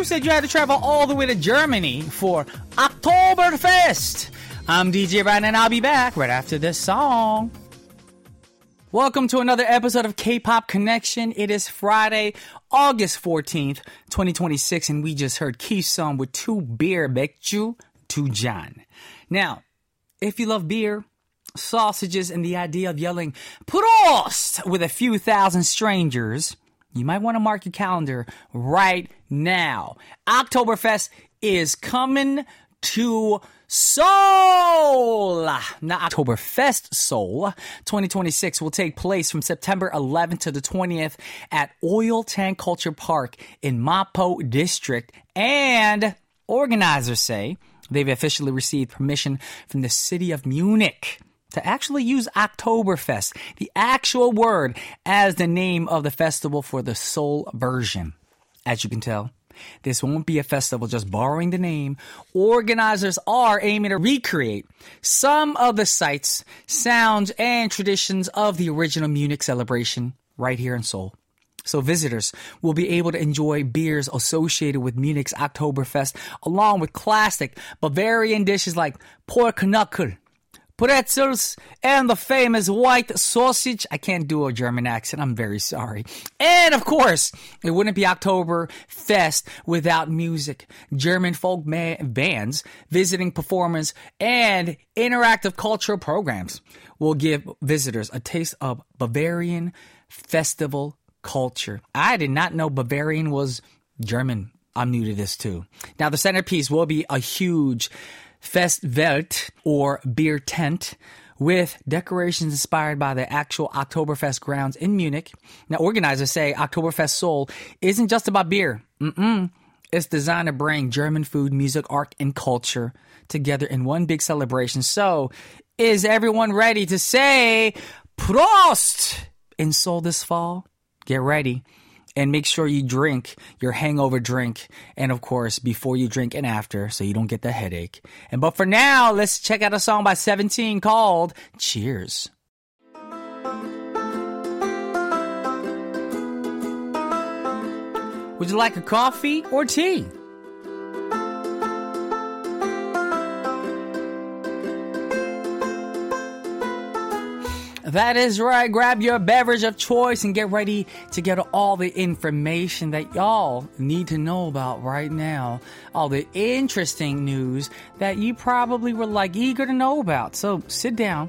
Who said you had to travel all the way to Germany for Oktoberfest? I'm DJ Ryan and I'll be back right after this song. Welcome to another episode of K-Pop Connection. It is Friday, August 14th, 2026, and we just heard Kiseum with two beer 맥주 두 잔. Now, if you love beer, sausages, and the idea of yelling Prost with a few thousand strangers, you might want to mark your calendar right now. Oktoberfest is coming to Seoul. Not Oktoberfest Seoul. 2026 will take place from September 11th to the 20th at Oil Tank Culture Park in Mapo District. And organizers say they've officially received permission from the city of Munich to actually use Oktoberfest, the actual word, as the name of the festival for the Seoul version. As you can tell, this won't be a festival just borrowing the name. Organizers are aiming to recreate some of the sights, sounds, and traditions of the original Munich celebration right here in Seoul. So visitors will be able to enjoy beers associated with Munich's Oktoberfest, along with classic Bavarian dishes like Porknöckel, pretzels, and the famous white sausage. I can't do a German accent. I'm very sorry. And of course, it wouldn't be Oktoberfest without music. German folk bands, visiting performers, and interactive cultural programs will give visitors a taste of Bavarian festival culture. I did not know Bavarian was German. I'm new to this too. Now, the centerpiece will be a huge Festwelt, or beer tent, with decorations inspired by the actual Oktoberfest grounds in Munich. Now, organizers say Oktoberfest Seoul isn't just about beer. It's designed to bring German food, music, art, and culture together in one big celebration. So, is everyone ready to say Prost in Seoul this fall? Get ready. And make sure you drink your hangover drink. And of course, before you drink and after, so you don't get the headache. But for now, let's check out a song by 17 called Cheers. Would you like a coffee or tea? That is right. Grab your beverage of choice and get ready to get all the information that y'all need to know about right now. All the interesting news that you probably were eager to know about. So sit down,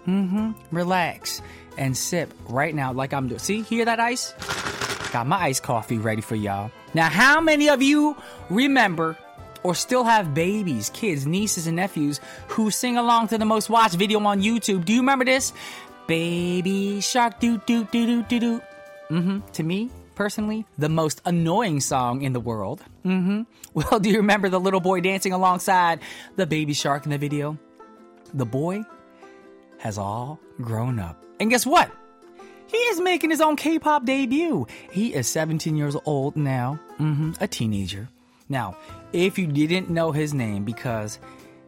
relax, and sip right now like I'm doing. See, hear that ice? Got my iced coffee ready for y'all. Now, how many of you remember or still have babies, kids, nieces, and nephews who sing along to the most watched video on YouTube? Do you remember this? Baby Shark, do do do do do do. To me, personally, the most annoying song in the world. Well, do you remember the little boy dancing alongside the baby shark in the video? The boy has all grown up. And guess what? He is making his own K-pop debut. He is 17 years old now. A teenager. Now, if you didn't know his name because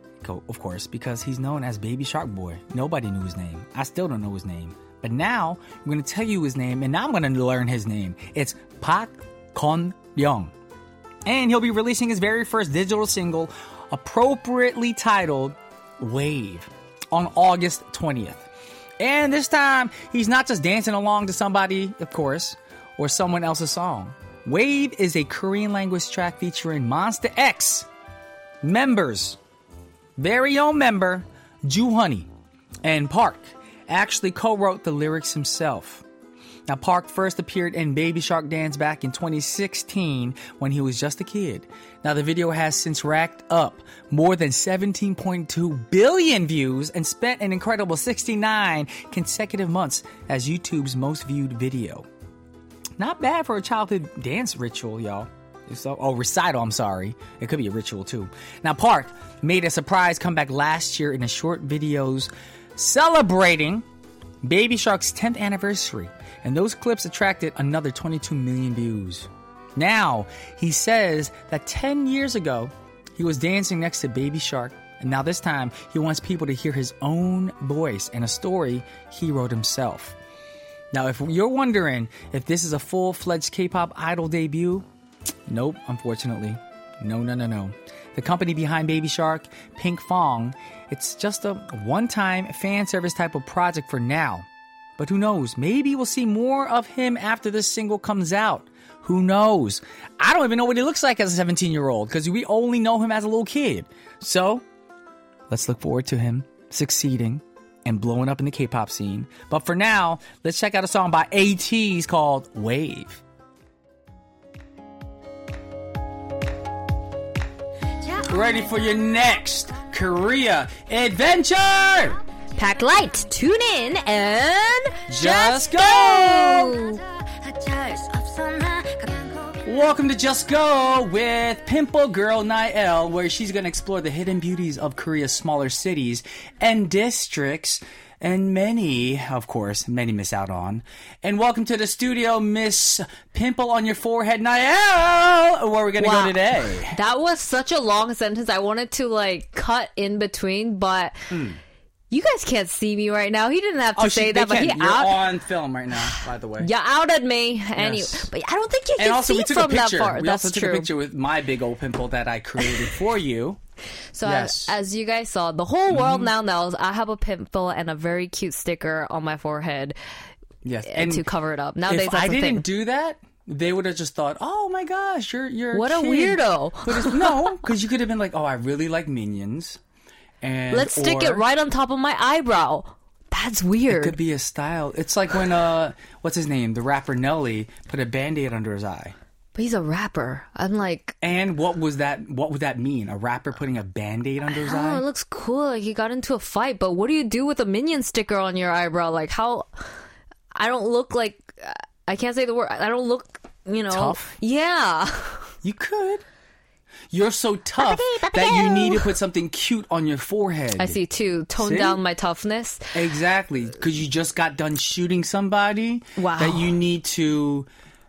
he's known as Baby Shark Boy. Nobody knew his name. I still don't know his name. But now, I'm going to tell you his name, and now I'm going to learn his name. It's Park Kon-young. And he'll be releasing his very first digital single, appropriately titled Wave, on August 20th. And this time, he's not just dancing along to somebody, of course, or someone else's song. Wave is a Korean language track featuring Monsta X members. Very own member, Joo-honey, and Park actually co-wrote the lyrics himself. Now, Park first appeared in Baby Shark Dance back in 2016 when he was just a kid. Now, the video has since racked up more than 17.2 billion views and spent an incredible 69 consecutive months as YouTube's most viewed video. Not bad for a childhood dance ritual, y'all. Recital, I'm sorry. It could be a ritual too. Now, Park made a surprise comeback last year in a short videos celebrating Baby Shark's 10th anniversary. And those clips attracted another 22 million views. Now, he says that 10 years ago, he was dancing next to Baby Shark. And now this time, he wants people to hear his own voice and a story he wrote himself. Now, if you're wondering if this is a full-fledged K-pop idol debut, Nope, unfortunately. No. The company behind Baby Shark, Pink Fong, it's just a one-time fan service type of project for now. But who knows? Maybe we'll see more of him after this single comes out. Who knows? I don't even know what he looks like as a 17-year-old because we only know him as a little kid. So, let's look forward to him succeeding and blowing up in the K-pop scene. But for now, let's check out a song by ATEEZ called Wave. Ready for your next Korea adventure? Pack light, tune in, and Just go! Welcome to Just Go with Pimple Girl Nael, where she's going to explore the hidden beauties of Korea's smaller cities and districts, and many, of course, many miss out on. And welcome to the studio, Miss Pimple on Your Forehead Nael, where we're going to go today. That was such a long sentence. I wanted to cut in between, but you guys can't see me right now. He didn't have to say that, but You're on film right now, by the way. You outed me. Yes. But I don't think you can and also, see we took from a picture. that far. We That's also true. took a picture with my big old pimple that I created for you. So yes. as you guys saw, the whole world now knows I have a pimple and a very cute sticker on my forehead. Yes, and to cover it up. Nowadays, if that's I a didn't thing. do that, they would have just thought, "Oh my gosh, you're What a kid." weirdo. But no, because you could have been like, "Oh, I really like Minions," and Let's stick it right on top of my eyebrow. That's weird. It could be a style. It's like when what's his name, the rapper Nelly, put a Band-Aid under his eye. But he's a rapper. I'm like... And what would that mean? A rapper putting a Band-Aid under his eye? Oh, it looks cool. Like he got into a fight. But what do you do with a Minion sticker on your eyebrow? Like how... I don't look like... I can't say the word. I don't look, Tough? Yeah. You could. You're so tough that you need to put something cute on your forehead. I see too. Tone down my toughness. Exactly. Because you just got done shooting somebody. Wow. That you need to...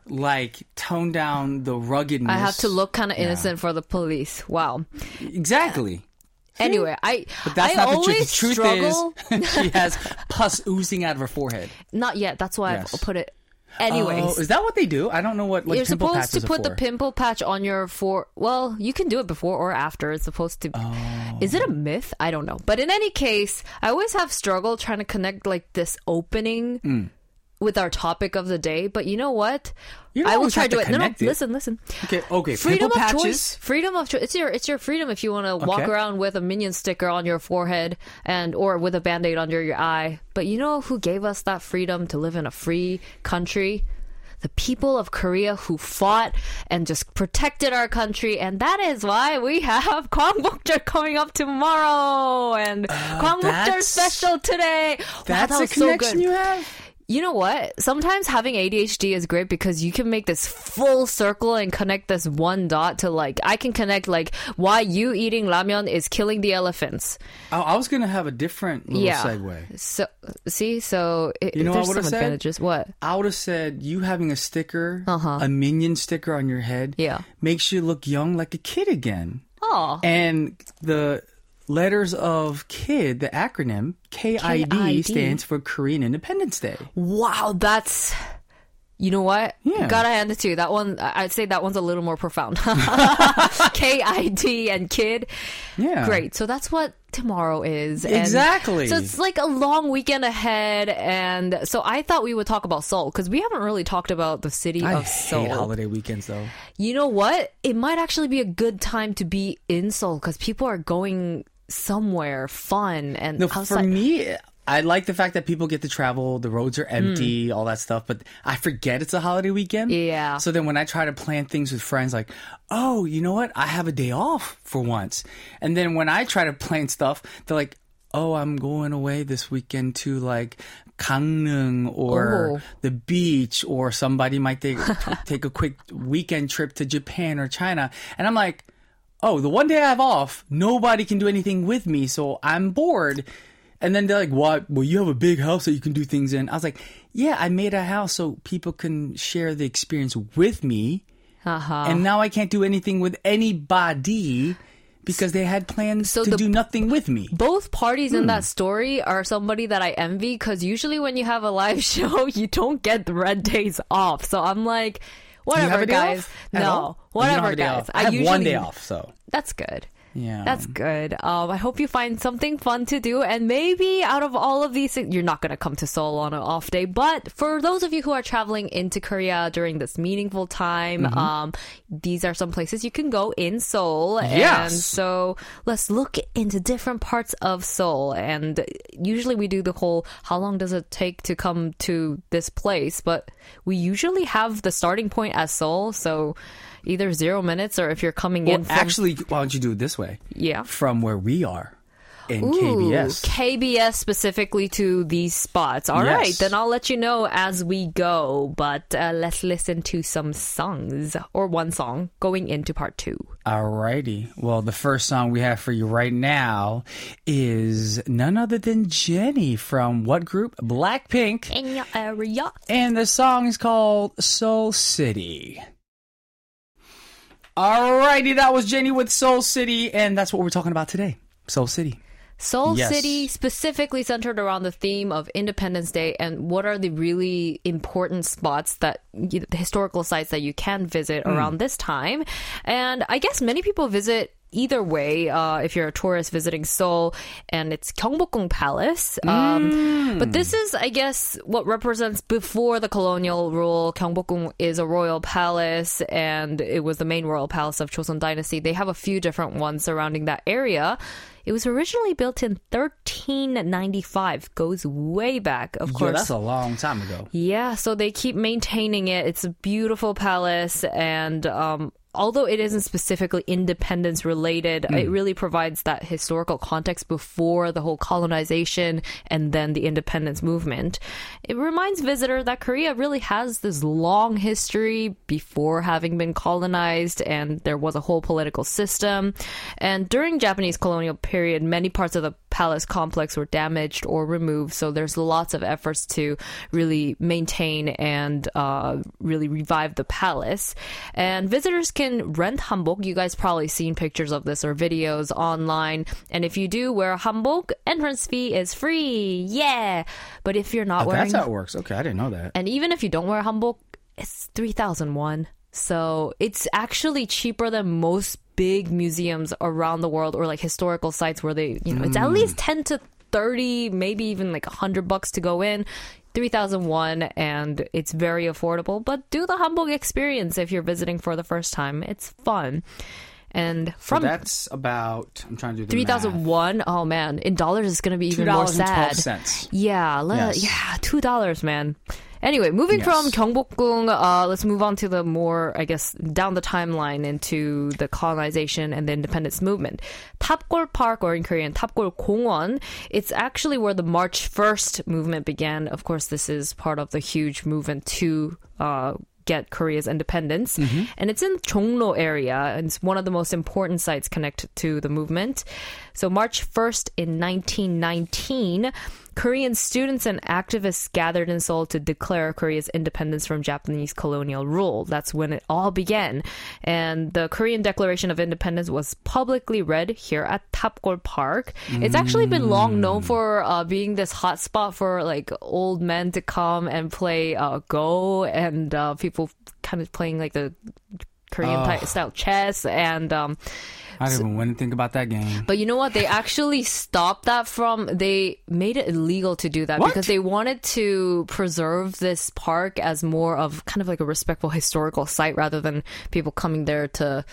tone down the ruggedness. I have to look kind of innocent for the police. Wow. Exactly. Anyway, But that's I not the truth. always The truth struggle. is, she has pus oozing out of her forehead. Not yet. That's why Yes. I put it. Anyways. Oh, is that what they do? I don't know what You're pimple supposed patches to put are the for. pimple patch on your Well, you can do it before or after. It's supposed to. Is it a myth? I don't know. But in any case, I always have struggle trying to connect this opening with our topic of the day. But you know what? You don't I will always try have to to do it. No, connect it. listen. Okay. Freedom Pimple of patches. choice. Freedom of choice. It's your freedom if you want to walk Okay. around with a Minion sticker on your forehead or with a Band-Aid under your eye. But you know who gave us that freedom to live in a free country? The people of Korea who fought and just protected our country, and that is why we have Gwangbokjeol coming up tomorrow and Gwangbokjeol that's- special today. Wow, That's that a was so connection good. you have? You know what? Sometimes having ADHD is great because you can make this full circle and connect this one dot to I can connect why you eating ramyeon is killing the elephants. I was going to have a different little segue. So see, You know what I there's would've some said? advantages. What? I would have said you having a sticker, a Minion sticker on your head, makes you look young like a kid again. Oh. And the letters of KID, the acronym, KID, stands for Korean Independence Day. Wow, that's... You know what? Yeah. Gotta hand it to you. That one, I'd say that one's a little more profound. KID and kid. Yeah. Great. So that's what tomorrow is. And Exactly. so it's like a long weekend ahead. And so I thought we would talk about Seoul because we haven't really talked about the city I of Seoul. hate holiday weekends, though. You know what? It might actually be a good time to be in Seoul because people are going somewhere fun and No, for me, I like the fact that people get to travel, the roads are empty, all that stuff, but I forget it's a holiday weekend. Yeah. So then when I try to plan things with friends, like, oh, you know what? I have a day off for once. And then when I try to plan stuff, they're like, oh, I'm going away this weekend to Gangneung or the beach, or somebody might take a quick weekend trip to Japan or China. And I'm like, oh, the one day I have off, nobody can do anything with me, so I'm bored. And then they're like, what? Well, you have a big house that you can do things in. I was like, yeah, I made a house so people can share the experience with me. And now I can't do anything with anybody because they had plans to do nothing with me. Both parties in that story are somebody that I envy because usually when you have a live show, you don't get the red days off. So I'm like, Whatever, have a day guys. off at No, all? You don't whatever, have a day guys. off. I have one day off, so. That's good. Yeah. That's good. I hope you find something fun to do. And maybe out of all of these things, you're not going to come to Seoul on an off day. But for those of you who are traveling into Korea during this meaningful time, these are some places you can go in Seoul. Yes. And so let's look into different parts of Seoul. And usually we do the whole, how long does it take to come to this place? But we usually have the starting point as Seoul. So either 0 minutes or if you're coming in from... Actually, why don't you do it this way? Yeah. From where we are in Ooh, KBS. KBS specifically to these spots. All Yes. right, then I'll let you know as we go. But let's listen to some songs, or one song, going into part 2. Alrighty. Well, the first song we have for you right now is none other than Jennie from what group? Blackpink. In your area. And the song is called Soul City. Alrighty, that was Jennie with Soul City, and that's what we're talking about today. Soul City. Seoul Yes. City specifically centered around the theme of Independence Day and what are the really important spots that the historical sites that you can visit around this time. And I guess many people visit either way, if you're a tourist visiting Seoul, and it's Gyeongbokgung Palace. But this is, I guess, what represents before the colonial rule. Gyeongbokgung is a royal palace, and it was the main royal palace of Joseon Dynasty. They have a few different ones surrounding that area. It was originally built in 1395. Goes way back, of course. Yeah, that's a long time ago. Yeah, so they keep maintaining it. It's a beautiful palace, and although it isn't specifically independence related, it really provides that historical context before the whole colonization and then the independence movement. It reminds visitors that Korea really has this long history before having been colonized, and there was a whole political system. And during Japanese colonial period, many parts of the palace complex were damaged or removed, so there's lots of efforts to really maintain and really revive the palace. And visitors can rent hanbok. You guys probably seen pictures of this or videos online. And if you do wear a hanbok, entrance fee is free. Yeah. But if you're not wearing... That's how it works. Okay, I didn't know that. And even if you don't wear a hanbok, it's 3,000 won. So it's actually cheaper than most big museums around the world, or like historical sites where they, you know, it's at least 10 to 30, maybe even like $100 to go in. 3,001, and it's very affordable. But do the hanbok experience if you're visiting for the first time. It's fun. And from so that's about, I'm trying to do the 3,001. Oh man, in dollars it's gonna be even more sad. $2.12. Yeah, Yes. yeah, $2, man. Anyway, moving from Gyeongbokgung, let's move on to the more, I guess, down the timeline into the colonization and the independence movement. Tapgol Park, or in Korean, Tapgol Gongwon, it's actually where the March 1st movement began. Of course, this is part of the huge movement to get Korea's independence. And it's in Jongno area, and it's one of the most important sites connected to the movement. So March 1st in 1919, Korean students and activists gathered in Seoul to declare Korea's independence from Japanese colonial rule. That's when it all began. And the Korean Declaration of Independence was publicly read here at Tapgol Park. It's actually been long known for being this hot spot for like old men to come and play Go, and people kind of playing like the Korean style chess, and I didn't even want to think about that game. but you know what? They actually stopped that they made it illegal to do that because they wanted to preserve this park as more of kind of like a respectful historical site rather than people coming there to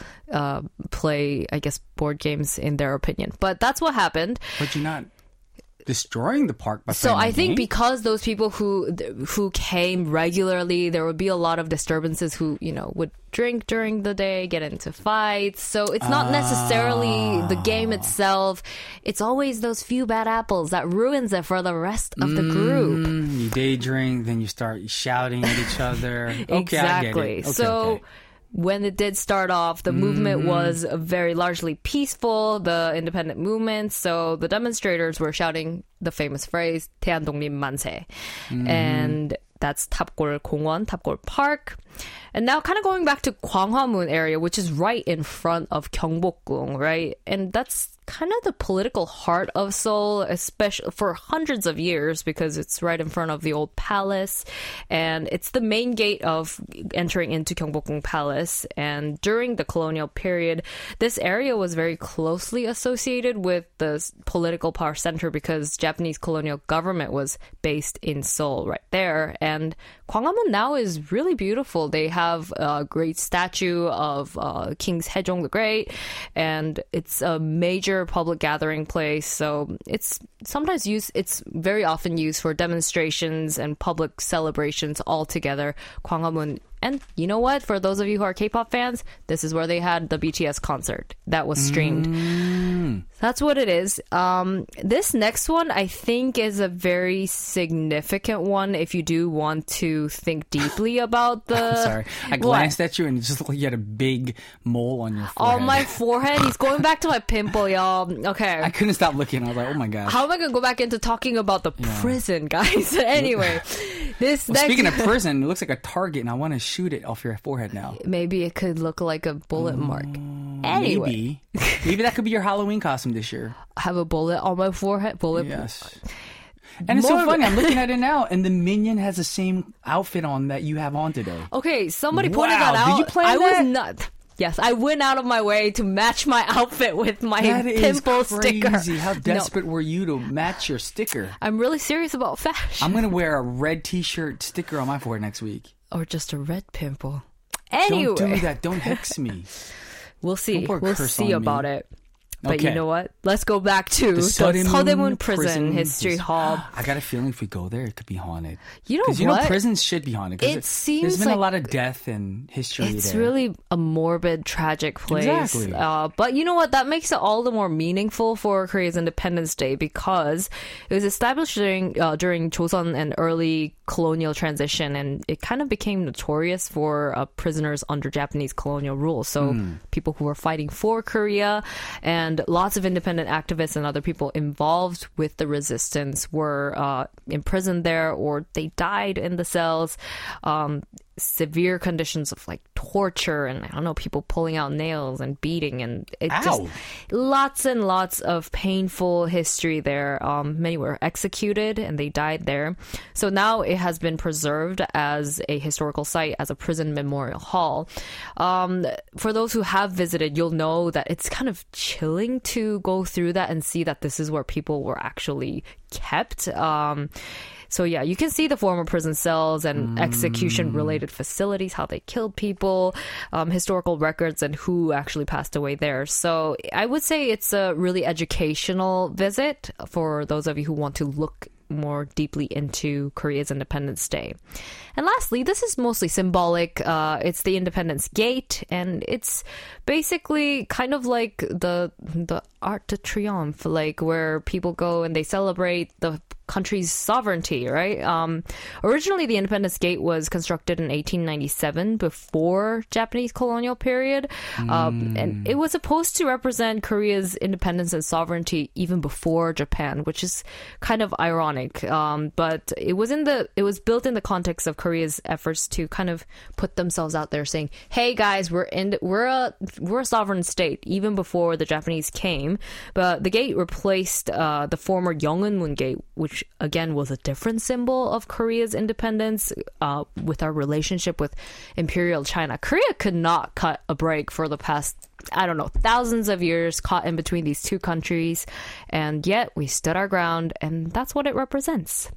play, I guess, board games in their opinion. But that's what happened. But you're not destroying the park by So playing I the think game? because those people who came regularly, there would be a lot of disturbances who, you know, would drink during the day, get into fights. So it's not necessarily the game itself. It's always those few bad apples that ruins it for the rest of the group. You day drink, then you start shouting at each other. Okay, Exactly. I get it. Okay, So okay. when it did start off, the movement was very largely peaceful, the independent movement. So the demonstrators were shouting the famous phrase, 대한독립 만세. And that's Tapgol Gongwon, Tapgol Park. And now kind of going back to Gwanghwamun area, which is right in front of Gyeongbokgung, right? And that's kind of the political heart of Seoul, especially for hundreds of years, because it's right in front of the old palace, and it's the main gate of entering into Gyeongbokgung Palace. And during the colonial period, this area was very closely associated with the political power center because Japanese colonial government was based in Seoul right there. And Gwanghwamun now is really beautiful. They have a great statue of King Sejong the Great, and it's a major public gathering place. So it's very often used for demonstrations and public celebrations all together. Gwanghwamun. And you know what? For those of you who are K-pop fans, this is where they had the BTS concert that was streamed. That's what it is. This next one, I think, is a very significant one if you do want to think deeply about the... I'm sorry. I glanced at you and it just looked like you had a big mole on your forehead. On my forehead? He's going back to my pimple, y'all. Okay. I couldn't stop looking. I was like, oh my gosh. How am I going to go back into talking about the prison, guys? Anyway, speaking of prison, it looks like a target and I want to shoot it off your forehead now. Maybe it could look like a bullet mark. Anyway. Maybe that could be your Halloween costume this year. Have a bullet on my forehead. Yes. And it's so funny. I'm looking at it now, and the Minion has the same outfit on that you have on today. Okay, somebody pointed that out. Did you plan that? I was not. Yes, I went out of my way to match my outfit with my pimple sticker. How desperate were you to match your sticker? I'm really serious about fashion. I'm going to wear a red t-shirt sticker on my forehead next week. Or just a red pimple. Anyway. Don't do that. Don't hex me. We'll see. We'll see about it. But okay. You know what? Let's go back to the Seodaemun Prison History Hall. I got a feeling if we go there, it could be haunted. You know what? Because you know prisons should be haunted. It seems there's been a lot of death and history it's there. really a morbid, tragic place. Exactly. But you know what? That makes it all the more meaningful for Korea's Independence Day because it was established during Joseon and early colonial transition, and it kind of became notorious for prisoners under Japanese colonial rule. So people who were fighting for Korea and lots of independent activists and other people involved with the resistance were imprisoned there, or they died in the cells. Severe conditions of like torture and I don't know, people pulling out nails and beating, and it just lots and lots of painful history there. Many were executed and they died there. So now it has been preserved as a historical site, as a prison memorial hall. For those who have visited, you'll know that it's kind of chilling to go through that and see that this is where people were actually kept. So yeah, you can see the former prison cells and execution-related facilities, how they killed people, historical records, and who actually passed away there. So I would say it's a really educational visit for those of you who want to look more deeply into Korea's Independence Day. And lastly, this is mostly symbolic. It's the Independence Gate, and it's basically kind of like the Arc de Triomphe, like where people go and they celebrate the country's sovereignty, right? Originally, the Independence Gate was constructed in 1897 before Japanese colonial period. And it was supposed to represent Korea's independence and sovereignty even before Japan, which is kind of ironic. But it was built in the context of Korea's efforts to kind of put themselves out there saying, hey guys, we're a sovereign state even before the Japanese came. But the gate replaced the former Yeongeunmun Gate, which again was a different symbol of Korea's independence with our relationship with Imperial China. Korea could not cut a break for the past, I don't know, thousands of years caught in between these two countries. And yet we stood our ground, and that's what it represents.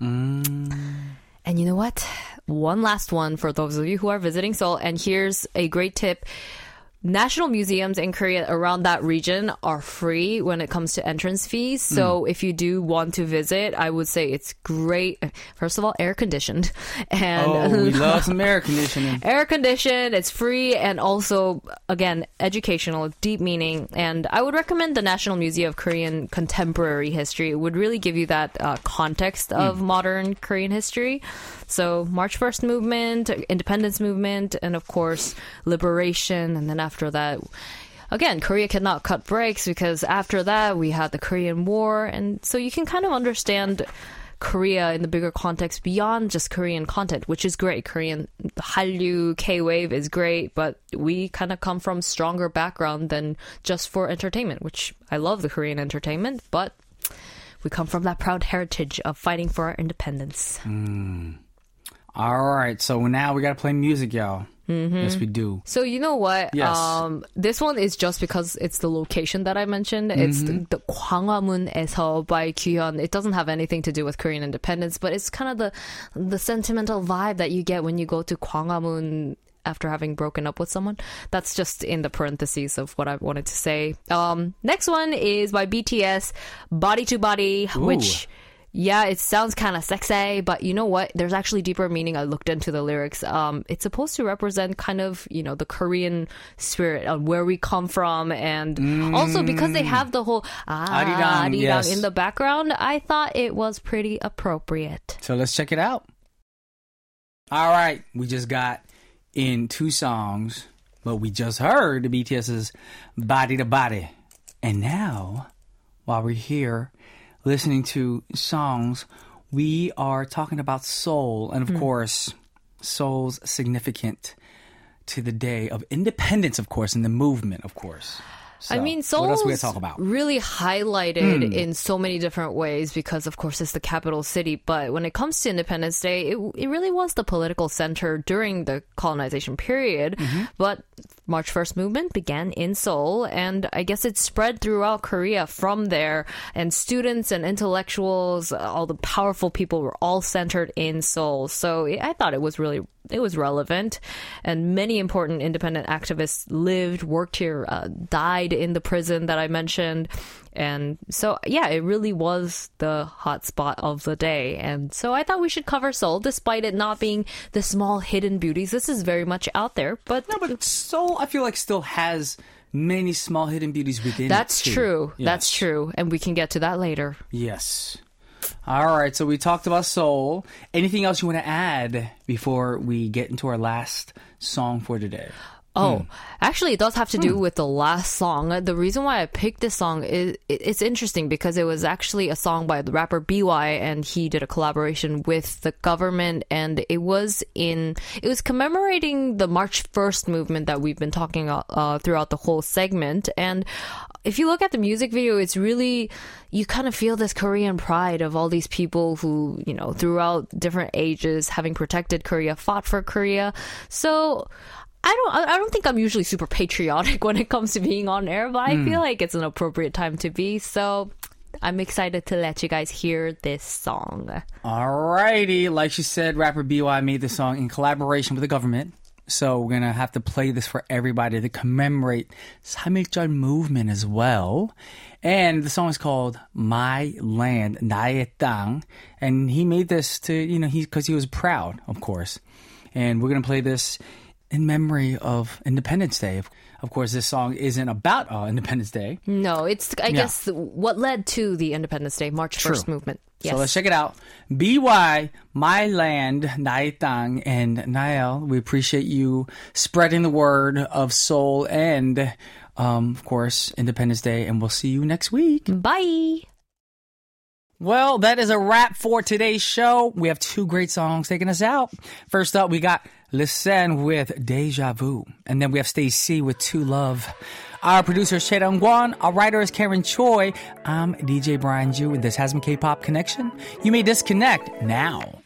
And you know what? One last one for those of you who are visiting Seoul. And here's a great tip. National museums in Korea around that region are free when it comes to entrance fees. So if you do want to visit, I would say it's great. First of all, air conditioned. And we love some air conditioning. Air conditioned, it's free, and also, again, educational, deep meaning. And I would recommend the National Museum of Korean Contemporary History. It would really give you that context of modern Korean history. So March 1st movement, independence movement, and of course, liberation. And then after that, again, Korea cannot cut breaks because after that we had the Korean War. And so you can kind of understand Korea in the bigger context beyond just Korean content, which is great. Korean Hallyu, K-wave is great, but we kind of come from stronger background than just for entertainment, which I love the Korean entertainment, but we come from that proud heritage of fighting for our independence. All right, so now we got to play music, y'all. Yes, we do. So you know what? Yes. This one is just because it's the location that I mentioned. It's the Gwanghwamun에서 by Kyuhyun. It doesn't have anything to do with Korean independence, but it's kind of the sentimental vibe that you get when you go to Gwanghwamun after having broken up with someone. That's just in the parentheses of what I wanted to say. Next one is by BTS, Body to Body, which... Yeah, it sounds kind of sexy, but you know what? There's actually deeper meaning. I looked into the lyrics. It's supposed to represent kind of, the Korean spirit of where we come from. And also because they have the whole arirang yes. in the background, I thought it was pretty appropriate. So let's check it out. All right, we just got in 2 songs, but we just heard the BTS's Body to Body. And now, while we're here listening to songs, we are talking about Seoul. And of course, Seoul's significant to the day of independence, of course, and the movement, of course. So, I mean, what else we Seoul's talk about? really highlighted in so many different ways because, of course, it's the capital city. But when it comes to Independence Day, it really was the political center during the colonization period. But March 1st movement began in Seoul, and I guess it spread throughout Korea from there. And students and intellectuals, all the powerful people were all centered in Seoul. So I thought it was relevant. And many important independent activists lived, worked here, died in the prison that I mentioned. And so, yeah, it really was the hot spot of the day. And so I thought we should cover Seoul, despite it not being the small hidden beauties. This is very much out there. But Seoul, I feel like, still has many small hidden beauties within That's it too. true. Yes. That's true. And we can get to that later. Yes. All right, so we talked about Seoul. Anything else you want to add before we get into our last song for today? Oh, actually, it does have to do with the last song. The reason why I picked this song is it's interesting because it was actually a song by the rapper BY, and he did a collaboration with the government, and it was commemorating the March 1st movement that we've been talking throughout the whole segment. And if you look at the music video, it's really, you kind of feel this Korean pride of all these people who, throughout different ages, having protected Korea, fought for Korea. So I don't think I'm usually super patriotic when it comes to being on air, but I feel like it's an appropriate time to be. So I'm excited to let you guys hear this song. Alrighty. Like she said, rapper BY made this song in collaboration with the government. So we're going to have to play this for everybody to commemorate 3.1 movement as well. And the song is called My Land, 나의 땅. And he made this to, because he was proud, of course. And we're going to play this in memory of Independence Day. Of course, this song isn't about Independence Day. No, it's, I guess, what led to the Independence Day, March 1st movement. Yes. So let's check it out. BY, My Land, 나의 땅. And Nael, we appreciate you spreading the word of Seoul and, of course, Independence Day. And we'll see you next week. Bye. Well, that is a wrap for today's show. We have 2 great songs taking us out. First up, we got Listen with Deja Vu. And then we have Stacey with To Love. Our producer is Che Dong-Guan. Our writer is Karen Choi. I'm DJ Brian Ju, and this has been K-Pop Connection. You may disconnect now.